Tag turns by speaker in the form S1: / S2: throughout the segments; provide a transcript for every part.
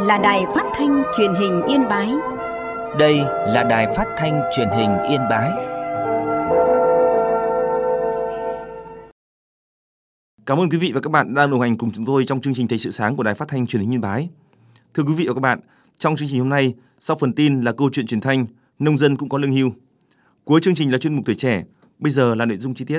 S1: là Đài Phát thanh Truyền hình Yên Bái.
S2: Đây là Đài Phát thanh Truyền hình Yên Bái.
S3: Cảm ơn quý vị và các bạn đang đồng hành cùng chúng tôi trong chương trình Thời sự sáng của Đài Phát thanh Truyền hình Yên Bái. Thưa quý vị và các bạn, trong chương trình hôm nay, sau phần tin là câu chuyện truyền thanh, nông dân cũng có lương hưu. Cuối chương trình là chuyên mục Tuổi trẻ. Bây giờ là nội dung chi tiết.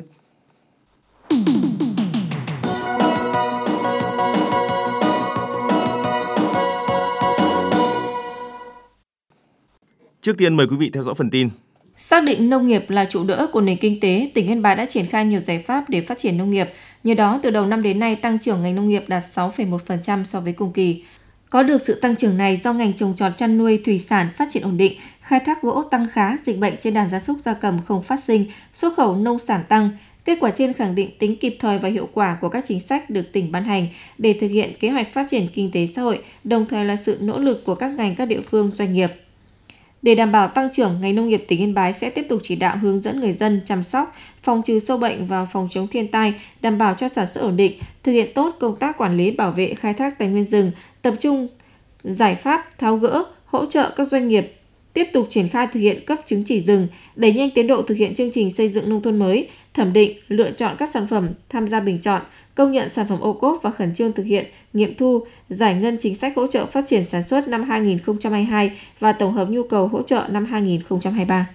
S3: Trước tiên mời quý vị theo dõi phần tin.
S4: Xác định nông nghiệp là trụ đỡ của nền kinh tế, tỉnh Yên Bái đã triển khai nhiều giải pháp để phát triển nông nghiệp. Nhờ đó, từ đầu năm đến nay, tăng trưởng ngành nông nghiệp đạt 6,1% so với cùng kỳ. Có được sự tăng trưởng này do ngành trồng trọt chăn nuôi thủy sản phát triển ổn định, khai thác gỗ tăng khá, dịch bệnh trên đàn gia súc gia cầm không phát sinh, xuất khẩu nông sản tăng. Kết quả trên khẳng định tính kịp thời và hiệu quả của các chính sách được tỉnh ban hành để thực hiện kế hoạch phát triển kinh tế xã hội, đồng thời là sự nỗ lực của các ngành, các địa phương, doanh nghiệp. Để đảm bảo tăng trưởng, ngành nông nghiệp tỉnh Yên Bái sẽ tiếp tục chỉ đạo hướng dẫn người dân chăm sóc, phòng trừ sâu bệnh và phòng chống thiên tai, đảm bảo cho sản xuất ổn định, thực hiện tốt công tác quản lý bảo vệ khai thác tài nguyên rừng, tập trung giải pháp tháo gỡ, hỗ trợ các doanh nghiệp tiếp tục triển khai thực hiện cấp chứng chỉ rừng, đẩy nhanh tiến độ thực hiện chương trình xây dựng nông thôn mới, thẩm định, lựa chọn các sản phẩm tham gia bình chọn, công nhận sản phẩm ô cốp và khẩn trương thực hiện, nghiệm thu, giải ngân chính sách hỗ trợ phát triển sản xuất năm 2022 và tổng hợp nhu cầu hỗ trợ năm 2023.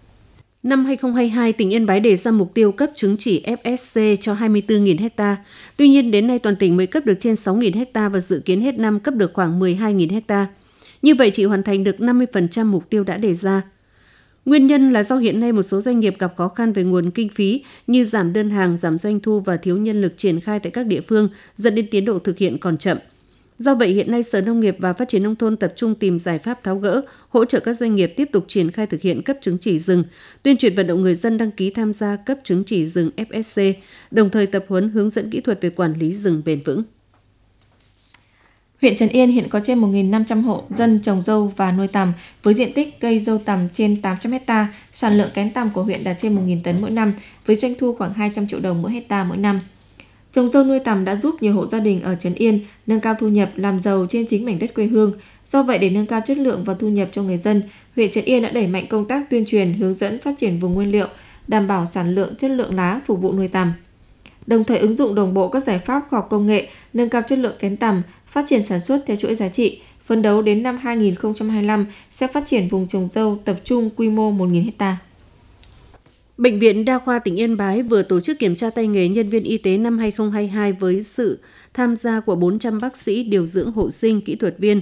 S5: Năm 2022, tỉnh Yên Bái đề ra mục tiêu cấp chứng chỉ FSC cho 24.000 ha. Tuy nhiên, đến nay toàn tỉnh mới cấp được trên 6.000 ha và dự kiến hết năm cấp được khoảng 12.000 ha. Như vậy, chỉ hoàn thành được 50% mục tiêu đã đề ra. Nguyên nhân là do hiện nay một số doanh nghiệp gặp khó khăn về nguồn kinh phí như giảm đơn hàng, giảm doanh thu và thiếu nhân lực triển khai tại các địa phương, dẫn đến tiến độ thực hiện còn chậm. Do vậy, hiện nay Sở Nông nghiệp và Phát triển Nông thôn tập trung tìm giải pháp tháo gỡ, hỗ trợ các doanh nghiệp tiếp tục triển khai thực hiện cấp chứng chỉ rừng, tuyên truyền vận động người dân đăng ký tham gia cấp chứng chỉ rừng FSC, đồng thời tập huấn hướng dẫn kỹ thuật về quản lý rừng bền vững.
S4: Huyện Trấn Yên hiện có trên 1.500 hộ dân trồng dâu và nuôi tằm với diện tích cây dâu tằm trên 800 ha, sản lượng kén tằm của huyện đạt trên 1.000 tấn mỗi năm với doanh thu khoảng 200 triệu đồng mỗi hectare mỗi năm. Trồng dâu nuôi tằm đã giúp nhiều hộ gia đình ở Trấn Yên nâng cao thu nhập, làm giàu trên chính mảnh đất quê hương. Do vậy, để nâng cao chất lượng và thu nhập cho người dân, huyện Trấn Yên đã đẩy mạnh công tác tuyên truyền, hướng dẫn phát triển vùng nguyên liệu, đảm bảo sản lượng, chất lượng lá phục vụ nuôi tằm. Đồng thời ứng dụng đồng bộ các giải pháp khoa học công nghệ, nâng cao chất lượng kén tằm, phát triển sản xuất theo chuỗi giá trị. Phấn đấu đến năm 2025 sẽ phát triển vùng trồng dâu tập trung quy mô 1.000 ha.
S5: Bệnh viện Đa khoa tỉnh Yên Bái vừa tổ chức kiểm tra tay nghề nhân viên y tế năm 2022 với sự tham gia của 400 bác sĩ, điều dưỡng, hộ sinh, kỹ thuật viên.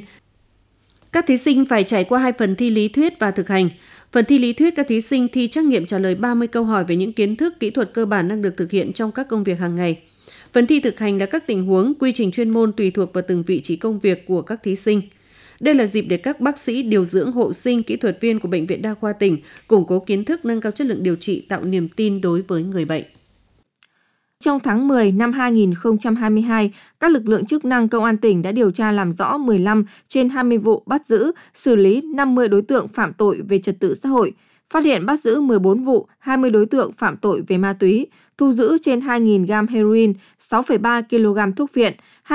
S5: Các thí sinh phải trải qua 2 phần thi lý thuyết và thực hành. Phần thi lý thuyết, các thí sinh thi trắc nghiệm trả lời 30 câu hỏi về những kiến thức, kỹ thuật cơ bản đang được thực hiện trong các công việc hàng ngày. Phần thi thực hành là các tình huống, quy trình chuyên môn tùy thuộc vào từng vị trí công việc của các thí sinh. Đây là dịp để các bác sĩ, điều dưỡng, hộ sinh, kỹ thuật viên của Bệnh viện Đa khoa tỉnh củng cố kiến thức, nâng cao chất lượng điều trị, tạo niềm tin đối với người bệnh.
S4: Trong tháng 10 năm 2022, các lực lượng chức năng Công an tỉnh đã điều tra làm rõ 15 trên 20 vụ bắt giữ, xử lý 50 đối tượng phạm tội về trật tự xã hội, phát hiện bắt giữ 14 vụ, 20 đối tượng phạm tội về ma túy, thu giữ trên 2.000 gam heroin, 6,3 kg thuốc viện,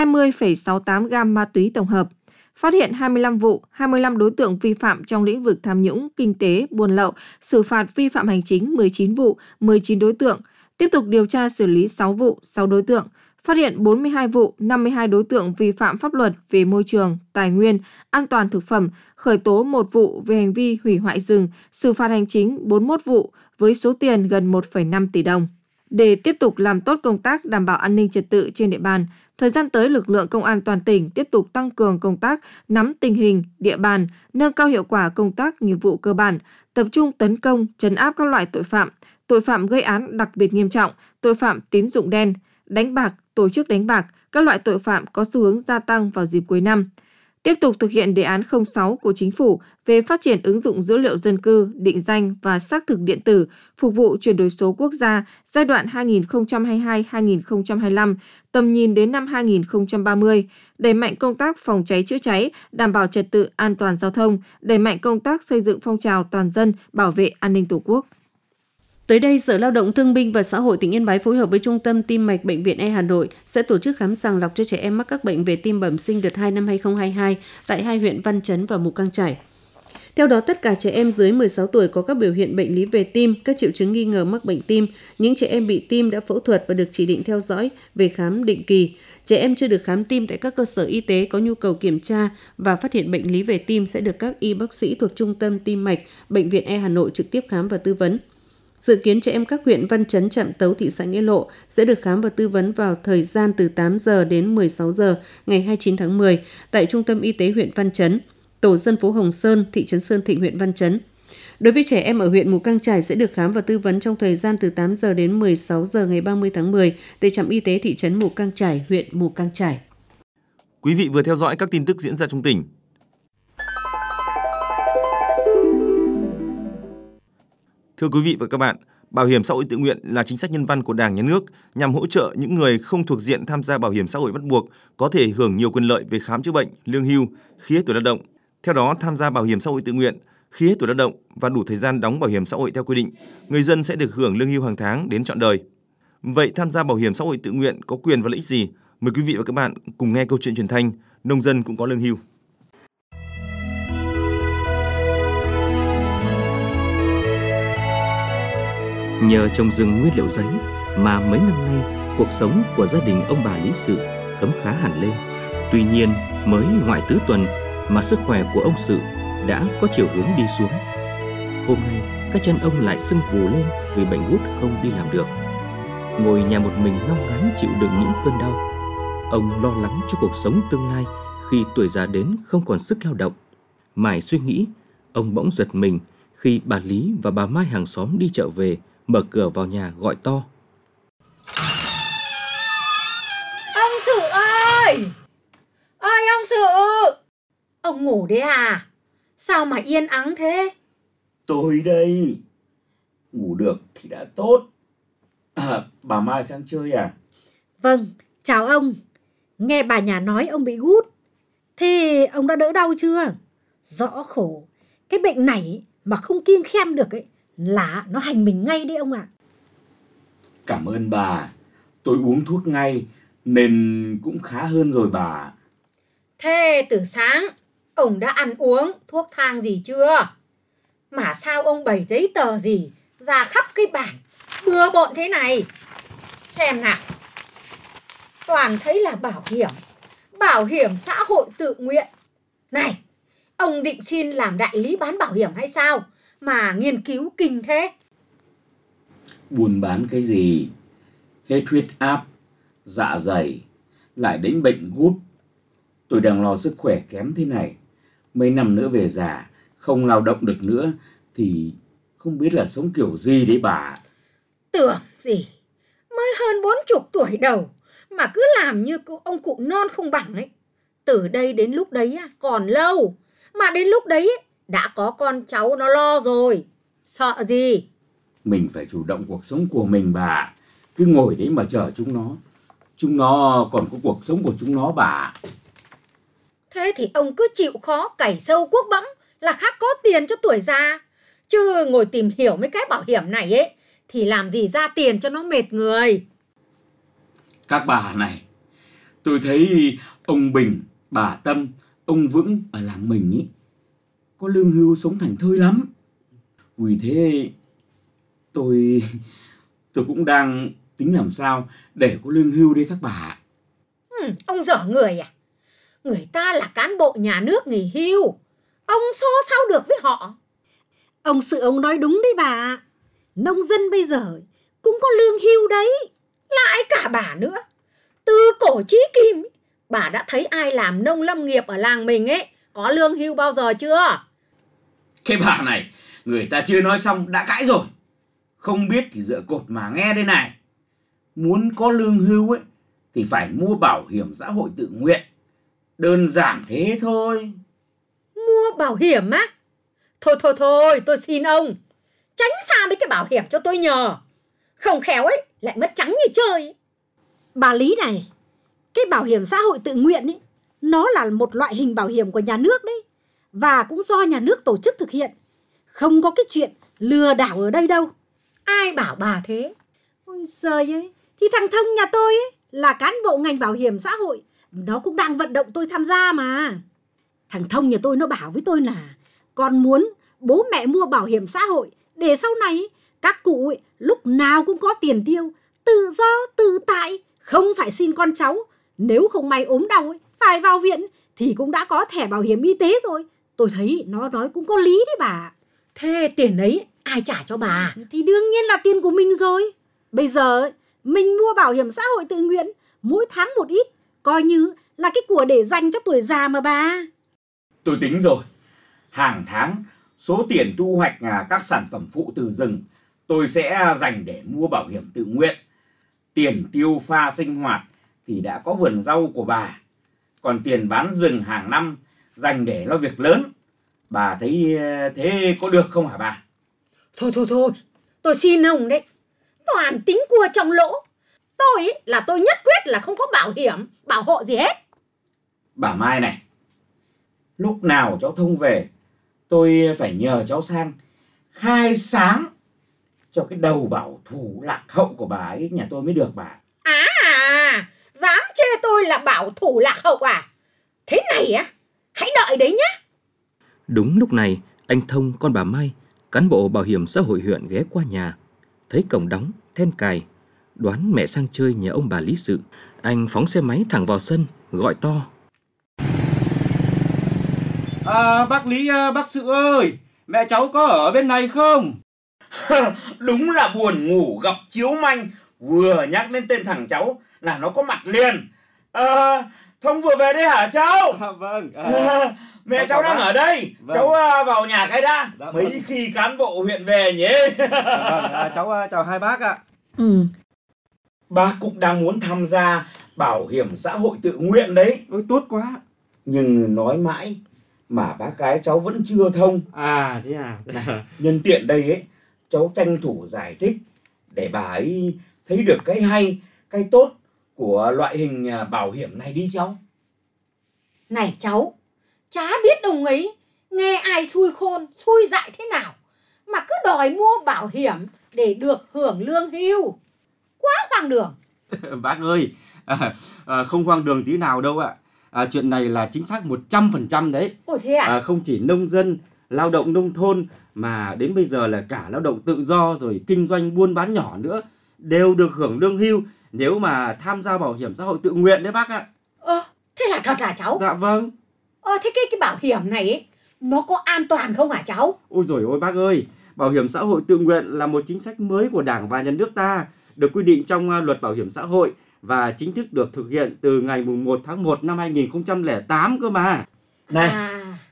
S4: 20,68 gam ma túy tổng hợp. Phát hiện 25 vụ, 25 đối tượng vi phạm trong lĩnh vực tham nhũng, kinh tế, buôn lậu, xử phạt vi phạm hành chính 19 vụ, 19 đối tượng. Tiếp tục điều tra xử lý 6 vụ, 6 đối tượng. Phát hiện 42 vụ, 52 đối tượng vi phạm pháp luật về môi trường, tài nguyên, an toàn thực phẩm, khởi tố 1 vụ về hành vi hủy hoại rừng, xử phạt hành chính 41 vụ với số tiền gần 1,5 tỷ đồng. Để tiếp tục làm tốt công tác đảm bảo an ninh trật tự trên địa bàn, thời gian tới lực lượng công an toàn tỉnh tiếp tục tăng cường công tác nắm tình hình, địa bàn, nâng cao hiệu quả công tác nghiệp vụ cơ bản, tập trung tấn công, trấn áp các loại tội phạm gây án đặc biệt nghiêm trọng, tội phạm tín dụng đen, đánh bạc, tổ chức đánh bạc, các loại tội phạm có xu hướng gia tăng vào dịp cuối năm. Tiếp tục thực hiện đề án 06 của Chính phủ về phát triển ứng dụng dữ liệu dân cư, định danh và xác thực điện tử, phục vụ chuyển đổi số quốc gia giai đoạn 2022-2025, tầm nhìn đến năm 2030, đẩy mạnh công tác phòng cháy chữa cháy, đảm bảo trật tự an toàn giao thông, đẩy mạnh công tác xây dựng phong trào toàn dân bảo vệ an ninh Tổ quốc.
S5: Tới đây, Sở Lao động Thương binh và Xã hội tỉnh Yên Bái phối hợp với Trung tâm Tim mạch Bệnh viện E Hà Nội sẽ tổ chức khám sàng lọc cho trẻ em mắc các bệnh về tim bẩm sinh đợt 2 năm 2022 tại 2 huyện Văn Chấn và Mù Cang Chải. Theo đó, tất cả trẻ em dưới 16 tuổi có các biểu hiện bệnh lý về tim, các triệu chứng nghi ngờ mắc bệnh tim, những trẻ em bị tim đã phẫu thuật và được chỉ định theo dõi về khám định kỳ. Trẻ em chưa được khám tim tại các cơ sở y tế có nhu cầu kiểm tra và phát hiện bệnh lý về tim sẽ được các y bác sĩ thuộc Trung tâm Tim mạch Bệnh viện E Hà Nội trực tiếp khám và tư vấn. Dự kiến trẻ em các huyện Văn Chấn, Trạm Tấu, thị xã Nghĩa Lộ sẽ được khám và tư vấn vào thời gian từ 8 giờ đến 16 giờ ngày 29 tháng 10 tại Trung tâm Y tế huyện Văn Chấn, Tổ dân phố Hồng Sơn, thị trấn Sơn Thịnh, huyện Văn Chấn. Đối với trẻ em ở huyện Mù Cang Chải sẽ được khám và tư vấn trong thời gian từ 8 giờ đến 16 giờ ngày 30 tháng 10 tại trạm y tế thị trấn Mù Cang Chải, huyện Mù Cang Chải.
S3: Quý vị vừa theo dõi các tin tức diễn ra trong tỉnh. Thưa quý vị và các bạn, Bảo hiểm xã hội tự nguyện là chính sách nhân văn của Đảng, Nhà nước nhằm hỗ trợ những người không thuộc diện tham gia bảo hiểm xã hội bắt buộc có thể hưởng nhiều quyền lợi về khám chữa bệnh, lương hưu khi hết tuổi lao động. Theo đó, tham gia bảo hiểm xã hội tự nguyện khi hết tuổi lao động và đủ thời gian đóng bảo hiểm xã hội theo quy định, người dân sẽ được hưởng lương hưu hàng tháng đến trọn đời. Vậy tham gia bảo hiểm xã hội tự nguyện có quyền và lợi ích gì? Mời quý vị và các bạn cùng nghe câu chuyện truyền thanh Nông dân cũng có lương hưu.
S2: Nhờ trồng rừng nguyên liệu giấy mà mấy năm nay cuộc sống của gia đình ông bà Lý Sự khấm khá hẳn lên. Tuy nhiên, mới ngoại tứ tuần mà sức khỏe của ông Sự đã có chiều hướng đi xuống. Hôm nay, các chân ông lại sưng vù lên vì bệnh gút không đi làm được. Ngồi nhà một mình ngao ngán chịu đựng những cơn đau. Ông lo lắng cho cuộc sống tương lai khi tuổi già đến không còn sức lao động. Mải suy nghĩ, ông bỗng giật mình khi bà Lý và bà Mai hàng xóm đi chợ về, mở cửa vào nhà gọi to.
S6: Ông Sự ơi! Ơi ông Sự! Ông ngủ đấy à? Sao mà yên ắng thế?
S7: Tôi đây. Ngủ được thì đã tốt. Bà Mai sang chơi à?
S6: Vâng, chào ông. Nghe bà nhà nói ông bị gút. Thế ông đã đỡ đau chưa? Rõ khổ. Cái bệnh này mà không kiêng khem được ấy là nó hành mình ngay đấy ông ạ.
S7: Cảm ơn bà. Tôi uống thuốc ngay nên cũng khá hơn rồi bà.
S6: Thế từ sáng ông đã ăn uống thuốc thang gì chưa? Mà sao ông bày giấy tờ gì ra khắp cái bản bừa bộn thế này? Xem nào. Toàn thấy là bảo hiểm xã hội tự nguyện. Này, ông định xin làm đại lý bán bảo hiểm hay sao mà nghiên cứu kinh thế?
S7: Buôn bán cái gì? Hết huyết áp, dạ dày, lại đến bệnh gút. Tôi đang lo sức khỏe kém thế này. Mấy năm nữa về già, không lao động được nữa thì không biết là sống kiểu gì đấy bà.
S6: Tưởng gì, mới hơn 40 tuổi đầu mà cứ làm như ông cụ non không bằng ấy. Từ đây đến lúc đấy còn lâu, mà đến lúc đấy đã có con cháu nó lo rồi. Sợ gì?
S7: Mình phải chủ động cuộc sống của mình bà. Cứ ngồi đấy mà chờ chúng nó. Chúng nó còn có cuộc sống của chúng nó bà.
S6: Thế thì ông cứ chịu khó cày sâu cuốc bẫm là khác có tiền cho tuổi già. Chứ ngồi tìm hiểu mấy cái bảo hiểm này ấy thì làm gì ra tiền cho nó mệt người.
S7: Các bà này, tôi thấy ông Bình, bà Tâm, ông Vững ở làng mình ý, có lương hưu sống thảnh thơi lắm. Vì thế tôi cũng đang tính làm sao để có lương hưu đây các bà.
S6: Ông dở người à? Người ta là cán bộ nhà nước nghỉ hưu, ông so sao được với họ? Ông Sự ông nói đúng đấy bà. Nông dân bây giờ cũng có lương hưu đấy. Lại cả bà nữa. Từ cổ chí kim bà đã thấy ai làm nông lâm nghiệp ở làng mình ấy có lương hưu bao giờ chưa?
S7: Cái bà này, người ta chưa nói xong đã cãi rồi. Không biết thì dựa cột mà nghe đây này. Muốn có lương hưu ấy thì phải mua bảo hiểm xã hội tự nguyện. Đơn giản thế thôi.
S6: Mua bảo hiểm á? Thôi, tôi xin ông. Tránh xa mấy cái bảo hiểm cho tôi nhờ. Không khéo ấy, lại mất trắng như chơi. Bà Lý này, cái bảo hiểm xã hội tự nguyện ấy, nó là một loại hình bảo hiểm của nhà nước đấy. Và cũng do nhà nước tổ chức thực hiện. Không có cái chuyện lừa đảo ở đây đâu. Ai bảo bà thế?
S8: Ôi giời ơi, thì thằng Thông nhà tôi ấy, là cán bộ ngành bảo hiểm xã hội, nó cũng đang vận động tôi tham gia mà. Thằng Thông nhà tôi nó bảo với tôi là con muốn bố mẹ mua bảo hiểm xã hội để sau này ấy, các cụ ấy, lúc nào cũng có tiền tiêu, tự do, tự tại, không phải xin con cháu. Nếu không may ốm đau ấy, phải vào viện thì cũng đã có thẻ bảo hiểm y tế rồi. Tôi thấy nó nói cũng có lý đấy bà.
S6: Thế tiền ấy ai trả cho bà?
S8: Thì đương nhiên là tiền của mình rồi. Bây giờ ấy, mình mua bảo hiểm xã hội tự nguyện, mỗi tháng một ít, coi như là cái của để dành cho tuổi già mà bà.
S7: Tôi tính rồi. Hàng tháng, số tiền thu hoạch các sản phẩm phụ từ rừng tôi sẽ dành để mua bảo hiểm tự nguyện. Tiền tiêu pha sinh hoạt thì đã có vườn rau của bà. Còn tiền bán rừng hàng năm dành để lo việc lớn. Bà thấy thế có được không hả bà?
S6: Thôi, tôi xin ông đấy. Toàn tính cua trong lỗ. Tôi ấy, là tôi nhất quyết là không có bảo hiểm, bảo hộ gì hết.
S7: Bà Mai này, lúc nào cháu Thông về, tôi phải nhờ cháu sang khai sáng cho cái đầu bảo thủ lạc hậu của bà ấy nhà tôi mới được bà.
S6: Dám chê tôi là bảo thủ lạc hậu à? Thế này á, hãy đợi đấy nhá.
S2: Đúng lúc này, anh Thông con bà Mai, cán bộ bảo hiểm xã hội huyện ghé qua nhà. Thấy cổng đóng, then cài, đoán mẹ sang chơi nhà ông bà lý sự. Anh phóng xe máy thẳng vào sân, gọi to.
S9: Bác Lý, bác Sự ơi, mẹ cháu có ở bên này không?
S7: Đúng là buồn ngủ gặp chiếu manh. Vừa nhắc đến tên thằng cháu là nó có mặt liền. Thông vừa về đây hả cháu?
S9: Vâng.
S7: Mẹ cháu đang ở đây.
S9: Vâng.
S7: Cháu vào nhà cái đã.
S9: Dạ,
S7: mấy
S9: vâng.
S7: khi cán bộ huyện về nhỉ.
S9: Cháu chào hai bác ạ.
S7: Bác cũng đang muốn tham gia bảo hiểm xã hội tự nguyện đấy.
S9: Ôi, tốt quá.
S7: Nhưng nói mãi mà bác gái cháu vẫn chưa thông.
S9: Thế à?
S7: Nhân tiện đây ấy, cháu tranh thủ giải thích để bà ấy thấy được cái hay, cái tốt của loại hình bảo hiểm này đi cháu.
S6: Này cháu, chả biết ông ấy nghe ai xui khôn, xui dại thế nào mà cứ đòi mua bảo hiểm để được hưởng lương hưu. Quá hoang đường.
S9: Bác ơi, không hoang đường tí nào đâu ạ. Chuyện này là chính xác 100% đấy.
S6: Ôi thế à?
S9: Không chỉ nông dân, lao động nông thôn mà đến bây giờ là cả lao động tự do rồi kinh doanh buôn bán nhỏ nữa đều được hưởng lương hưu nếu mà tham gia bảo hiểm xã hội tự nguyện đấy bác ạ.
S6: Thế là thật hả cháu?
S9: Dạ vâng.
S6: Thế cái bảo hiểm này ấy, nó có an toàn không hả cháu?
S9: Ôi dồi ôi bác ơi, bảo hiểm xã hội tự nguyện là một chính sách mới của Đảng và Nhà nước ta, được quy định trong luật bảo hiểm xã hội và chính thức được thực hiện từ ngày 1 tháng 1 năm 2008 cơ mà.
S7: Này,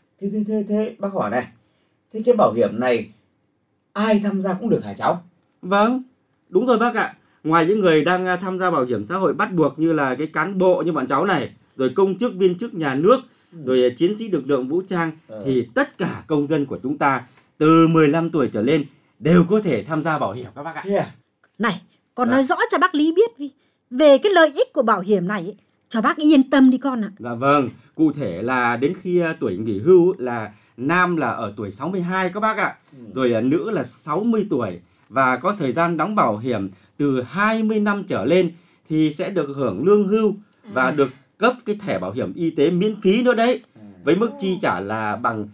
S7: thế bác hỏi này, thế cái bảo hiểm này ai tham gia cũng được hả cháu?
S9: Vâng, đúng rồi bác ạ. Ngoài những người đang tham gia bảo hiểm xã hội bắt buộc như là cái cán bộ như bọn cháu này, rồi công chức viên chức nhà nước, rồi chiến sĩ lực lượng vũ trang, thì tất cả công dân của chúng ta từ 15 tuổi trở lên đều có thể tham gia bảo hiểm các bác ạ.
S8: Này, con nói rõ cho bác Lý biết đi. Về cái lợi ích của bảo hiểm này ấy, cho bác yên tâm đi con ạ.
S9: Dạ vâng, cụ thể là đến khi tuổi nghỉ hưu là nam là ở tuổi 62 các bác ạ, rồi nữ là 60 tuổi và có thời gian đóng bảo hiểm từ 20 năm trở lên thì sẽ được hưởng lương hưu và được cấp cái thẻ bảo hiểm y tế miễn phí nữa đấy, với mức chi trả là bằng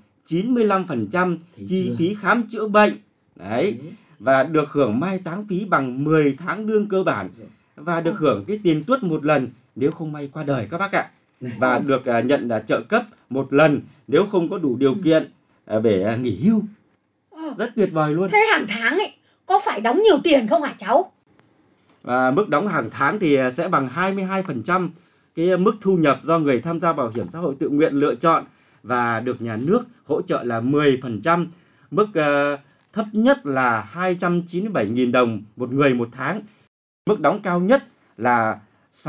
S9: 95% chi phí khám chữa bệnh đấy, và được hưởng mai táng phí bằng 10 tháng lương cơ bản và được hưởng cái tiền tuất một lần nếu không may qua đời các bác ạ, và được nhận trợ cấp một lần nếu không có đủ điều kiện để nghỉ hưu. Rất tuyệt vời luôn.
S6: Thế hàng tháng ấy có phải đóng nhiều tiền không hả cháu?
S9: Và mức đóng hàng tháng thì sẽ bằng 22% cái mức thu nhập do người tham gia bảo hiểm xã hội tự nguyện lựa chọn và được nhà nước hỗ trợ là 10%, mức thấp nhất là 297.000 đồng một người một tháng. Mức đóng cao nhất là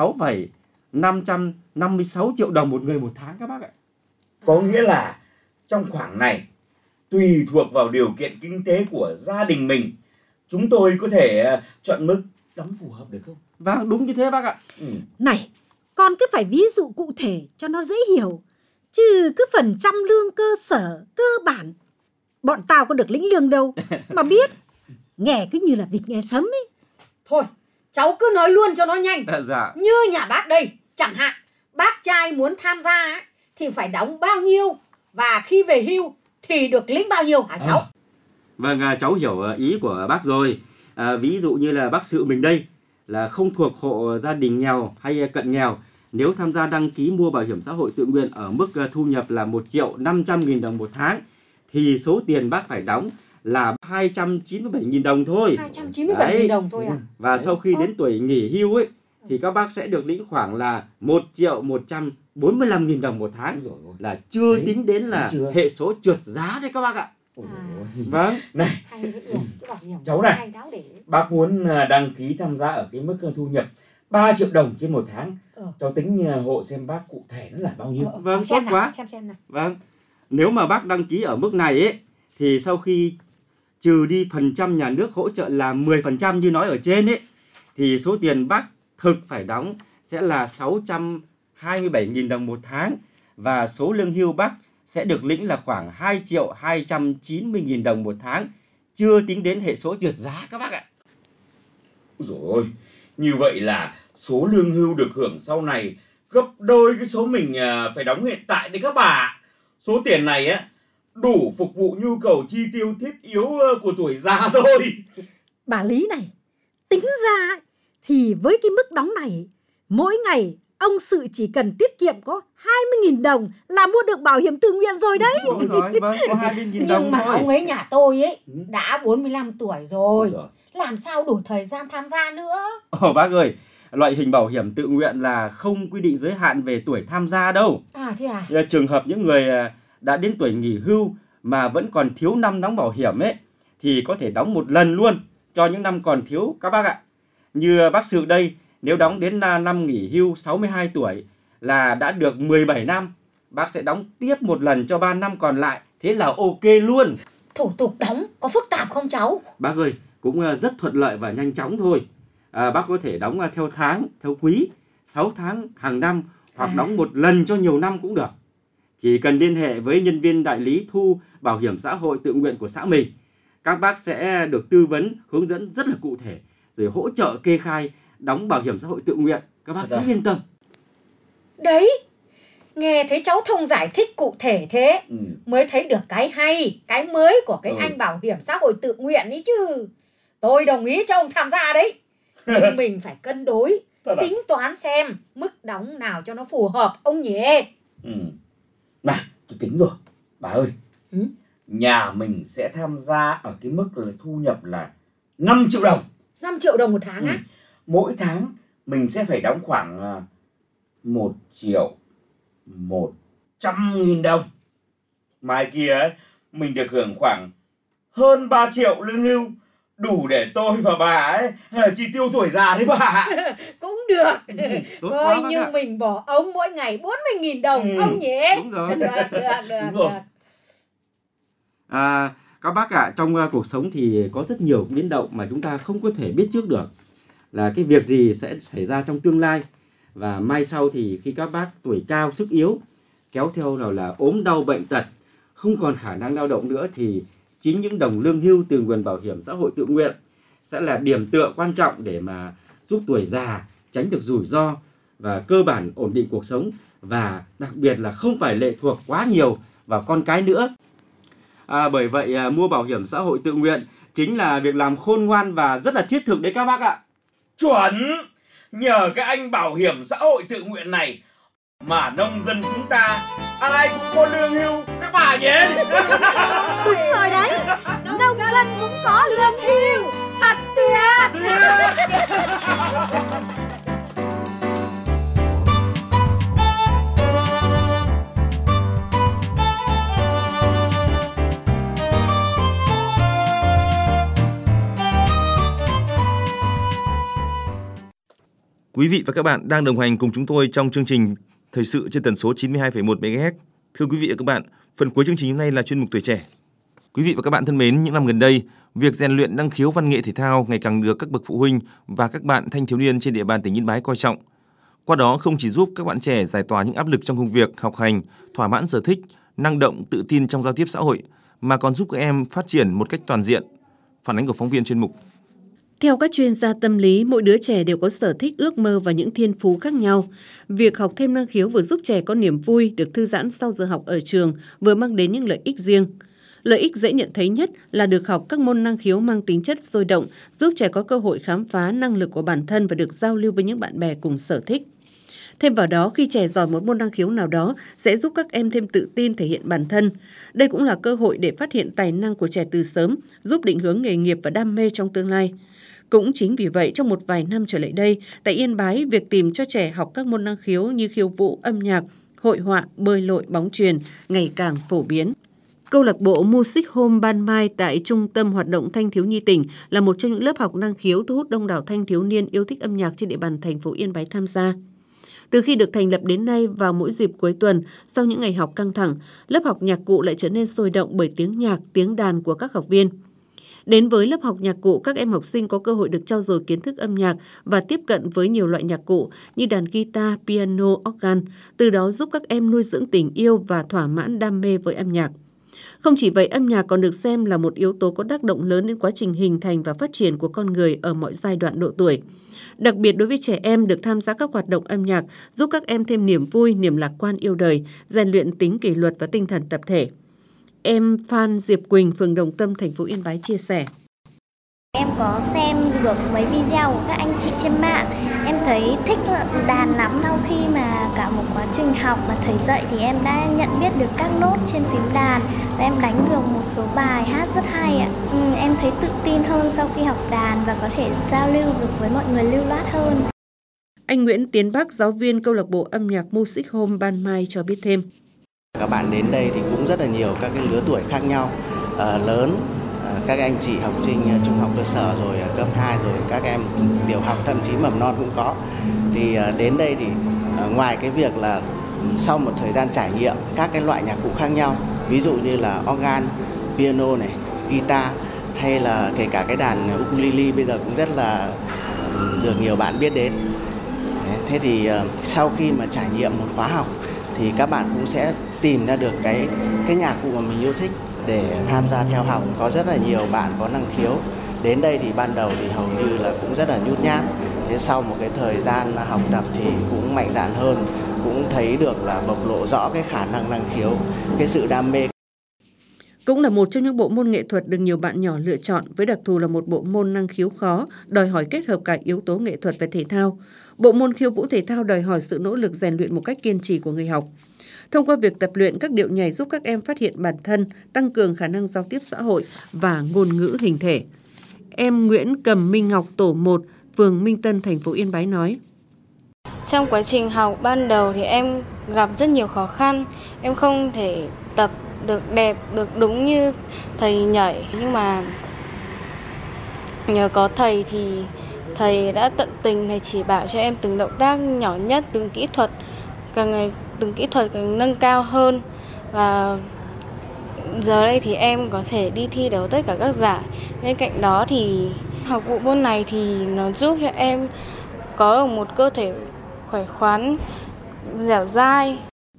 S9: 6,556 triệu đồng một người một tháng các bác ạ.
S7: Có nghĩa là trong khoảng này, tùy thuộc vào điều kiện kinh tế của gia đình mình, chúng tôi có thể chọn mức đóng phù hợp được không?
S9: Vâng, đúng như thế bác ạ.
S8: Này, con cứ phải ví dụ cụ thể cho nó dễ hiểu. Chứ cứ phần trăm lương cơ sở, cơ bản, bọn tao có được lĩnh lương đâu mà biết. nghe cứ như là vịt nghe sấm ấy.
S6: Thôi, cháu cứ nói luôn cho nó nhanh.
S9: Dạ.
S6: Như nhà bác đây, chẳng hạn bác trai muốn tham gia ấy, thì phải đóng bao nhiêu, và khi về hưu thì được lĩnh bao nhiêu hả cháu?
S9: Vâng, cháu hiểu ý của bác rồi. Ví dụ như là bác Sự mình đây là không thuộc hộ gia đình nghèo hay cận nghèo. Nếu tham gia đăng ký mua bảo hiểm xã hội tự nguyện ở mức thu nhập là 1.500.000 đồng một tháng thì số tiền bác phải đóng là 297.000 đồng thôi.
S6: 297.000 đồng thôi à?
S9: Và sau khi đến tuổi nghỉ hưu ấy thì các bác sẽ được lĩnh khoảng là 1.145.000 đồng một tháng, là chưa tính đến là hệ số trượt giá đấy các bác ạ. Vâng.
S7: Này, cháu này, bác muốn đăng ký tham gia ở cái mức thu nhập 3 triệu đồng trên một tháng. Cháu tính hộ xem bác cụ thể nó là bao nhiêu.
S9: Vâng, tốt quá.
S6: Xem nào.
S9: Vâng. Nếu mà bác đăng ký ở mức này ấy thì sau khi trừ đi phần trăm nhà nước hỗ trợ là 10% như nói ở trên ấy thì số tiền bác thực phải đóng sẽ là 627.000 đồng một tháng, và số lương hưu bác sẽ được lĩnh là khoảng 2.290.000 đồng một tháng, chưa tính đến hệ số trượt giá các bác ạ.
S7: Rồi, như vậy là số lương hưu được hưởng sau này gấp đôi cái số mình phải đóng hiện tại đấy các bà. Số tiền này á đủ phục vụ nhu cầu chi tiêu thiết yếu của tuổi già thôi.
S8: Bà Lý này, tính ra ấy, thì với cái mức đóng này, mỗi ngày ông Sự chỉ cần tiết kiệm có 20.000 đồng là mua được bảo hiểm tự nguyện rồi đấy.
S9: Đúng rồi, vâng, có 20.000 đồng
S6: Nhưng mà
S9: thôi.
S6: ông ấy nhà tôi ấy đã 45 tuổi rồi, làm sao đủ thời gian tham gia nữa.
S9: Bác ơi, loại hình bảo hiểm tự nguyện là không quy định giới hạn về tuổi tham gia đâu.
S6: Thế à?
S9: Trường hợp những người đã đến tuổi nghỉ hưu mà vẫn còn thiếu năm đóng bảo hiểm ấy thì có thể đóng một lần luôn cho những năm còn thiếu các bác ạ. Như bác Sự đây, nếu đóng đến năm nghỉ hưu 62 tuổi là đã được 17 năm, bác sẽ đóng tiếp một lần cho 3 năm còn lại, thế là ok luôn.
S6: Thủ tục đóng có phức tạp không cháu?
S9: Bác ơi, cũng rất thuận lợi và nhanh chóng thôi. Bác có thể đóng theo tháng, theo quý, 6 tháng, hàng năm, hoặc đóng một lần cho nhiều năm cũng được. Chỉ cần liên hệ với nhân viên đại lý thu bảo hiểm xã hội tự nguyện của xã mình, các bác sẽ được tư vấn, hướng dẫn rất là cụ thể, rồi hỗ trợ kê khai đóng bảo hiểm xã hội tự nguyện. Các bác cứ yên tâm.
S6: Đấy, nghe thấy cháu Thông giải thích cụ thể thế mới thấy được cái hay, cái mới của cái anh bảo hiểm xã hội tự nguyện ấy chứ. Tôi đồng ý cho ông tham gia đấy. Nhưng mình phải cân đối, tính toán xem mức đóng nào cho nó phù hợp ông nhỉ.
S7: Này, tôi tính rồi. Bà ơi, nhà mình sẽ tham gia ở cái mức là thu nhập là 5 triệu đồng.
S6: 5 triệu đồng một tháng á?
S7: Mỗi tháng mình sẽ phải đóng khoảng 1.100.000 đồng. Mai kia ấy, mình được hưởng khoảng hơn 3 triệu lương hưu, đủ để tôi và bà ấy chi tiêu tuổi già đấy bà.
S6: Cũng được. Coi như
S9: ạ.
S6: mình bỏ ông mỗi ngày 40.000 đồng ông nhỉ.
S9: Đúng rồi.
S6: Được.
S9: Các bác ạ, trong cuộc sống thì có rất nhiều biến động mà chúng ta không có thể biết trước được là cái việc gì sẽ xảy ra trong tương lai. Và mai sau thì khi các bác tuổi cao sức yếu, kéo theo nào là ốm đau bệnh tật, không còn khả năng lao động nữa, thì chính những đồng lương hưu từ nguồn bảo hiểm xã hội tự nguyện sẽ là điểm tựa quan trọng để mà giúp tuổi già tránh được rủi ro và cơ bản ổn định cuộc sống, và đặc biệt là không phải lệ thuộc quá nhiều vào con cái nữa. Bởi vậy mua bảo hiểm xã hội tự nguyện chính là việc làm khôn ngoan và rất là thiết thực đấy các bác ạ.
S7: Chuẩn! Nhờ cái anh bảo hiểm xã hội tự nguyện này mà nông dân chúng ta ai cũng có lương hưu các bà nhỉ?
S8: Đúng rồi đấy, nông dân cũng có lương hưu. Thật tuyệt!
S3: Quý vị và các bạn đang đồng hành cùng chúng tôi trong chương trình thời sự trên tần số 92,1 MHz. Thưa quý vị và các bạn, phần cuối chương trình hôm nay là chuyên mục tuổi trẻ. Quý vị và các bạn thân mến, những năm gần đây, việc rèn luyện năng khiếu văn nghệ thể thao ngày càng được các bậc phụ huynh và các bạn thanh thiếu niên trên địa bàn tỉnh Yên Bái coi trọng. Qua đó không chỉ giúp các bạn trẻ giải tỏa những áp lực trong công việc, học hành, thỏa mãn sở thích, năng động, tự tin trong giao tiếp xã hội, mà còn giúp các em phát triển một cách toàn diện. Phản ánh của phóng viên chuyên mục.
S5: Theo các chuyên gia tâm lý, mỗi đứa trẻ đều có sở thích, ước mơ và những thiên phú khác nhau. Việc học thêm năng khiếu vừa giúp trẻ có niềm vui, được thư giãn sau giờ học ở trường, vừa mang đến những lợi ích riêng. Lợi ích dễ nhận thấy nhất là được học các môn năng khiếu mang tính chất sôi động, giúp trẻ có cơ hội khám phá năng lực của bản thân và được giao lưu với những bạn bè cùng sở thích. Thêm vào đó, khi trẻ giỏi một môn năng khiếu nào đó sẽ giúp các em thêm tự tin thể hiện bản thân. Đây cũng là cơ hội để phát hiện tài năng của trẻ từ sớm, giúp định hướng nghề nghiệp và đam mê trong tương lai. Cũng chính vì vậy, trong một vài năm trở lại đây, tại Yên Bái, việc tìm cho trẻ học các môn năng khiếu như khiêu vũ, âm nhạc, hội họa, bơi lội, bóng chuyền ngày càng phổ biến. Câu lạc bộ Music Home Ban Mai tại Trung tâm Hoạt động Thanh thiếu nhi tỉnh là một trong những lớp học năng khiếu thu hút đông đảo thanh thiếu niên yêu thích âm nhạc trên địa bàn thành phố Yên Bái tham gia. Từ khi được thành lập đến nay, vào mỗi dịp cuối tuần, sau những ngày học căng thẳng, lớp học nhạc cụ lại trở nên sôi động bởi tiếng nhạc, tiếng đàn của các học viên. Đến với lớp học nhạc cụ, các em học sinh có cơ hội được trau dồi kiến thức âm nhạc và tiếp cận với nhiều loại nhạc cụ như đàn guitar, piano, organ, từ đó giúp các em nuôi dưỡng tình yêu và thỏa mãn đam mê với âm nhạc. Không chỉ vậy, âm nhạc còn được xem là một yếu tố có tác động lớn đến quá trình hình thành và phát triển của con người ở mọi giai đoạn độ tuổi. Đặc biệt đối với trẻ em, được tham gia các hoạt động âm nhạc giúp các em thêm niềm vui, niềm lạc quan yêu đời, rèn luyện tính kỷ luật và tinh thần tập thể. Em Phan Diệp Quỳnh, phường Đồng Tâm, thành phố Yên Bái chia sẻ.
S10: Em có xem được mấy video của các anh chị trên mạng, em thấy thích đàn lắm. Sau khi mà cả một quá trình học và thầy dạy thì em đã nhận biết được các nốt trên phím đàn và em đánh được một số bài hát rất hay ạ. Em thấy tự tin hơn sau khi học đàn và có thể giao lưu được với mọi người lưu loát hơn.
S5: Anh Nguyễn Tiến Bắc, giáo viên câu lạc bộ âm nhạc Music Home Ban Mai cho biết thêm.
S11: Các bạn đến đây thì cũng rất là nhiều các cái lứa tuổi khác nhau, lớn, các anh chị học sinh trung học cơ sở rồi cấp 2 rồi các em tiểu học thậm chí mầm non cũng có. Thì đến đây thì ngoài cái việc là sau một thời gian trải nghiệm các cái loại nhạc cụ khác nhau, ví dụ như là organ, piano này, guitar hay là kể cả cái đàn ukulele bây giờ cũng rất là được nhiều bạn biết đến. Thế thì sau khi mà trải nghiệm một khóa học thì các bạn cũng sẽ tìm ra được cái nhạc cụ mà mình yêu thích để tham gia theo học. Có rất là nhiều bạn có năng khiếu đến đây thì ban đầu thì hầu như là cũng rất là nhút nhát. Thế sau một cái thời gian học tập thì cũng mạnh dạn hơn, cũng thấy được là bộc lộ rõ cái khả năng năng khiếu, cái sự đam mê.
S5: Cũng là một trong những bộ môn nghệ thuật được nhiều bạn nhỏ lựa chọn, với đặc thù là một bộ môn năng khiếu khó, đòi hỏi kết hợp cả yếu tố nghệ thuật và thể thao. Bộ môn khiêu vũ thể thao đòi hỏi sự nỗ lực rèn luyện một cách kiên trì của người học. Thông qua việc tập luyện các điệu nhảy giúp các em phát hiện bản thân, tăng cường khả năng giao tiếp xã hội và ngôn ngữ hình thể. Em Nguyễn Cầm Minh Ngọc, tổ 1, phường Minh Tân, thành phố Yên Bái nói.
S12: Trong quá trình học ban đầu thì em gặp rất nhiều khó khăn. Em không thể tập được đẹp, được đúng như thầy nhảy. Nhưng mà nhờ có thầy thì thầy đã tận tình, thầy chỉ bảo cho em từng động tác nhỏ nhất, từng kỹ thuật càng nâng cao hơn. Và giờ đây thì em có thể đi thi đấu tất cả các giải. Bên cạnh đó thì học bộ môn này thì nó giúp cho em có được một cơ thể khỏe khoắn, dẻo dai.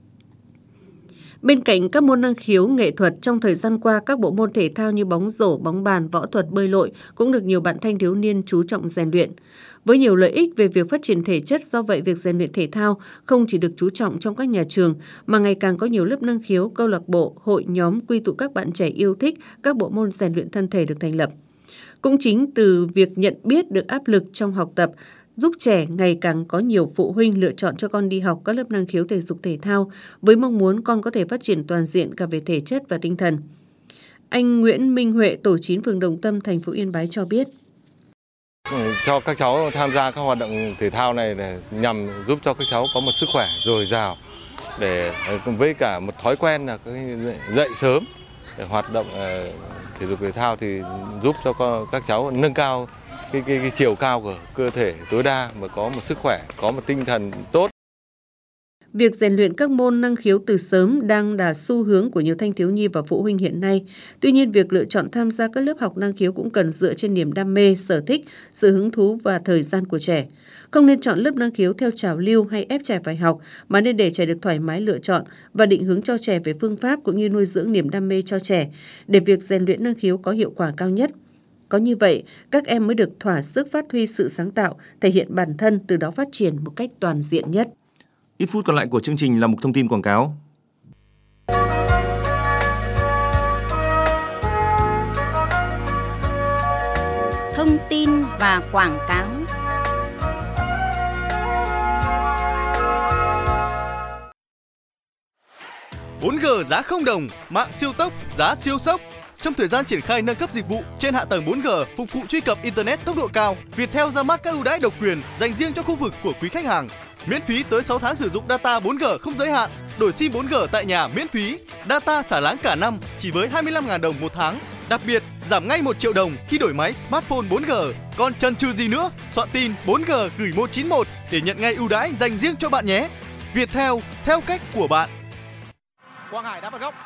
S5: Bên cạnh các môn năng khiếu nghệ thuật, trong thời gian qua, các bộ môn thể thao như bóng rổ, bóng bàn, võ thuật, bơi lội cũng được nhiều bạn thanh thiếu niên chú trọng rèn luyện. Với nhiều lợi ích về việc phát triển thể chất, do vậy việc rèn luyện thể thao không chỉ được chú trọng trong các nhà trường, mà ngày càng có nhiều lớp năng khiếu, câu lạc bộ, hội nhóm quy tụ các bạn trẻ yêu thích các bộ môn rèn luyện thân thể được thành lập. Cũng chính từ việc nhận biết được áp lực trong học tập, giúp trẻ ngày càng có nhiều phụ huynh lựa chọn cho con đi học các lớp năng khiếu thể dục thể thao với mong muốn con có thể phát triển toàn diện cả về thể chất và tinh thần. Anh Nguyễn Minh Huệ, tổ 9, phường Đồng Tâm, thành phố Yên Bái cho biết.
S13: Cho các cháu tham gia các hoạt động thể thao này để nhằm giúp cho các cháu có một sức khỏe dồi dào, để với cả một thói quen là dậy sớm để hoạt động thể dục thể thao thì giúp cho các cháu nâng cao cái chiều cao của cơ thể tối đa, mà có một sức khỏe, có một tinh thần tốt.
S5: Việc rèn luyện các môn năng khiếu từ sớm đang là xu hướng của nhiều thanh thiếu nhi và phụ huynh hiện nay. Tuy nhiên, việc lựa chọn tham gia các lớp học năng khiếu cũng cần dựa trên niềm đam mê, sở thích, sự hứng thú và thời gian của trẻ. Không nên chọn lớp năng khiếu theo trào lưu hay ép trẻ phải học, mà nên để trẻ được thoải mái lựa chọn và định hướng cho trẻ về phương pháp cũng như nuôi dưỡng niềm đam mê cho trẻ để việc rèn luyện năng khiếu có hiệu quả cao nhất. Có như vậy, các em mới được thỏa sức phát huy sự sáng tạo, thể hiện bản thân, từ đó phát triển một cách toàn diện nhất.
S3: Ít phút còn lại của chương trình là mục thông tin quảng cáo.
S1: Thông tin và quảng cáo.
S14: .4G giá 0 đồng, mạng siêu tốc, giá siêu sốc. Trong thời gian triển khai nâng cấp dịch vụ trên hạ tầng 4G phục vụ truy cập Internet tốc độ cao, Viettel ra mắt các ưu đãi độc quyền dành riêng cho khu vực của quý khách hàng. Miễn phí tới 6 tháng sử dụng data 4G không giới hạn, đổi SIM 4G tại nhà miễn phí, data xả láng cả năm chỉ với 25.000 đồng một tháng. Đặc biệt, giảm ngay 1 triệu đồng khi đổi máy smartphone 4G. Còn chần chừ gì nữa, soạn tin 4G gửi 191 để nhận ngay ưu đãi dành riêng cho bạn nhé. Viettel, theo cách của bạn.
S15: Quang Hải đá vào góc.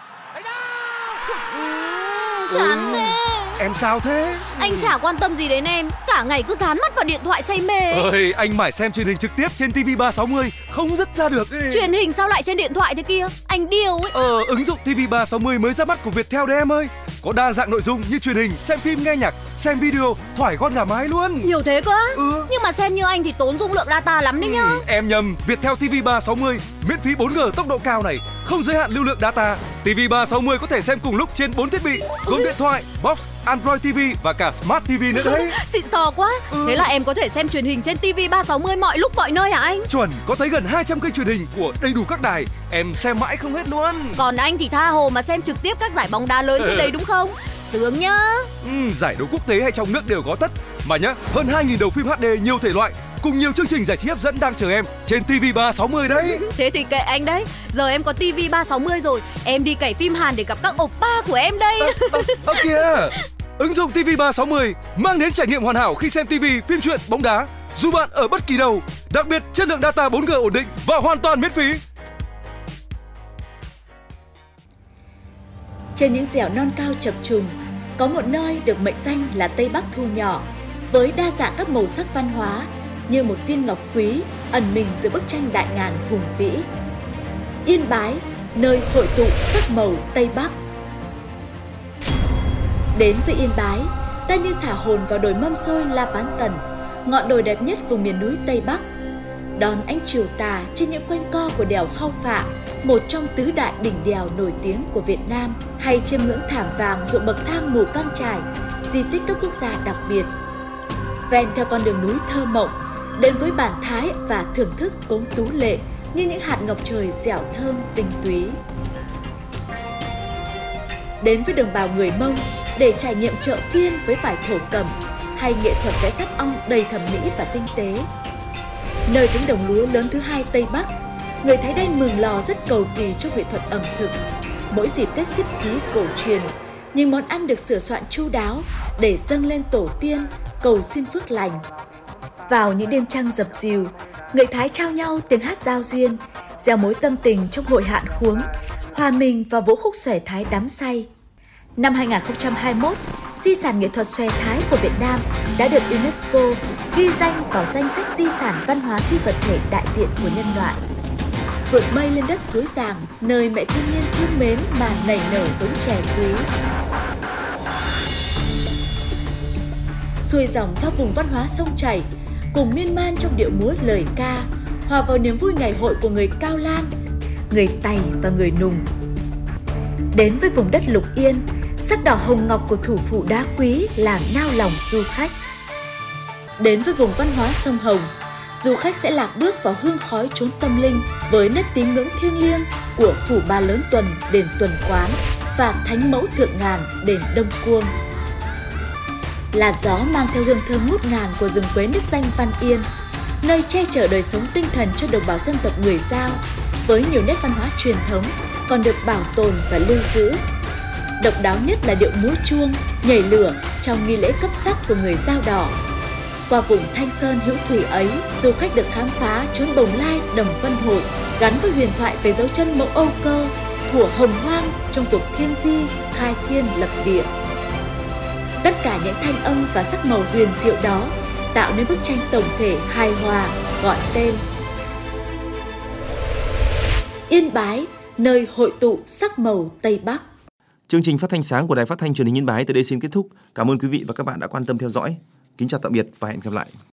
S16: Chán thế.
S15: Em sao thế?
S16: Anh chả quan tâm gì đến em, cả ngày cứ dán mắt vào điện thoại say mê.
S15: Ơi, anh mải xem truyền hình trực tiếp trên TV360, không dứt ra được ấy.
S16: Truyền hình sao lại trên điện thoại thế kia? Anh điêu ấy.
S15: Ứng dụng TV360 mới ra mắt của Viettel đấy em ơi. Có đa dạng nội dung như truyền hình, xem phim, nghe nhạc, xem video, thoải con gà mái luôn.
S16: Nhiều thế cơ á? Nhưng mà xem như anh thì tốn dung lượng data lắm đấy nhá.
S15: Em nhầm, Viettel TV360 miễn phí 4G tốc độ cao này, không giới hạn lưu lượng data. TV360 có thể xem cùng lúc trên 4 thiết bị, gồm điện thoại, box, Android TV và cả Smart TV nữa đấy.
S16: Xịn sò quá. Thế là em có thể xem truyền hình trên TV360 mọi lúc mọi nơi hả anh?
S15: Chuẩn, có tới gần 200 kênh truyền hình của đầy đủ các đài, em xem mãi không hết luôn.
S16: Còn anh thì tha hồ mà xem trực tiếp các giải bóng đá lớn trên đấy đúng không? Sướng nhá.
S15: Giải đấu quốc tế hay trong nước đều có tất. Mà nhá, hơn 2.000 đầu phim HD nhiều thể loại cùng nhiều chương trình giải trí hấp dẫn đang chờ em trên TV360 đấy.
S16: Thế thì kệ anh đấy. Giờ em có TV360 rồi, em đi cày phim Hàn để gặp các oppa của em đây.
S15: Kìa, ứng dụng TV360 mang đến trải nghiệm hoàn hảo khi xem TV, phim truyện, bóng đá, dù bạn ở bất kỳ đâu. Đặc biệt chất lượng data 4G ổn định và hoàn toàn miễn phí.
S17: Trên những dẻo non cao chập trùng, có một nơi được mệnh danh là Tây Bắc thu nhỏ, với đa dạng các màu sắc văn hóa như một viên ngọc quý ẩn mình giữa bức tranh đại ngàn hùng vĩ. Yên Bái, nơi hội tụ sắc màu Tây Bắc. Đến với Yên Bái, ta như thả hồn vào đồi mâm xôi La Bán Tần, ngọn đồi đẹp nhất vùng miền núi Tây Bắc. Đón ánh chiều tà trên những quanh co của đèo Khao Phạ, một trong tứ đại đỉnh đèo nổi tiếng của Việt Nam, hay chiêm ngưỡng thảm vàng ruộng bậc thang Mù Căng Chải, di tích cấp quốc gia đặc biệt. Ven theo con đường núi thơ mộng, đến với bản thái và thưởng thức cốm tú lệ như những hạt ngọc trời dẻo thơm tinh túy. Đến với đồng bào người Mông để trải nghiệm chợ phiên với vải thổ cẩm hay nghệ thuật vẽ sáp ong đầy thẩm mỹ và tinh tế. Nơi cánh đồng lúa lớn thứ hai Tây Bắc, người Thái Đen Mường Lò rất cầu kỳ trong nghệ thuật ẩm thực. Mỗi dịp Tết Xíp Xí cổ truyền, những món ăn được sửa soạn chu đáo để dâng lên tổ tiên, cầu xin phước lành. Vào những đêm trăng dập dìu, người Thái trao nhau tiếng hát giao duyên, gieo mối tâm tình trong hội hạn khuống, hòa mình vào vũ khúc xòe Thái đắm say. Năm 2021, di sản nghệ thuật xòe Thái của Việt Nam đã được UNESCO ghi danh vào danh sách di sản văn hóa phi vật thể đại diện của nhân loại. Vượt mây lên đất suối Giàng, nơi mẹ thiên nhiên thương mến mà nảy nở giống chè quý. Xuôi dòng theo vùng văn hóa sông chảy, cùng miên man trong điệu múa lời ca, hòa vào niềm vui ngày hội của người Cao Lan, người Tày và người Nùng. Đến với vùng đất Lục Yên, sắc đỏ hồng ngọc của thủ phủ đá quý làm nao lòng du khách. Đến với vùng văn hóa sông Hồng, du khách sẽ lạc bước vào hương khói chốn tâm linh với nét tín ngưỡng thiêng liêng của phủ Ba Lớn Tuần, đền Tuần Quán và Thánh Mẫu Thượng Ngàn, đền Đông Cuông. Làn gió mang theo hương thơm ngút ngàn của rừng quế nước danh Văn Yên, nơi che chở đời sống tinh thần cho đồng bào dân tộc người Dao, với nhiều nét văn hóa truyền thống còn được bảo tồn và lưu giữ. Độc đáo nhất là điệu múa chuông, nhảy lửa trong nghi lễ cấp sắc của người Dao Đỏ. Qua vùng Thanh Sơn hữu thủy ấy, du khách được khám phá chốn Bồng Lai, Đồng Vân Hội, gắn với huyền thoại về dấu chân mẫu Âu Cơ, thuở hồng hoang trong cuộc thiên di, khai thiên lập địa. Tất cả những thanh âm và sắc màu huyền diệu đó tạo nên bức tranh tổng thể hài hòa gọi tên Yên Bái, nơi hội tụ sắc màu Tây Bắc.
S3: Chương trình phát thanh sáng của Đài Phát thanh Truyền hình Yên Bái tới đây xin kết thúc. Cảm ơn quý vị và các bạn đã quan tâm theo dõi. Kính chào tạm biệt và hẹn gặp lại.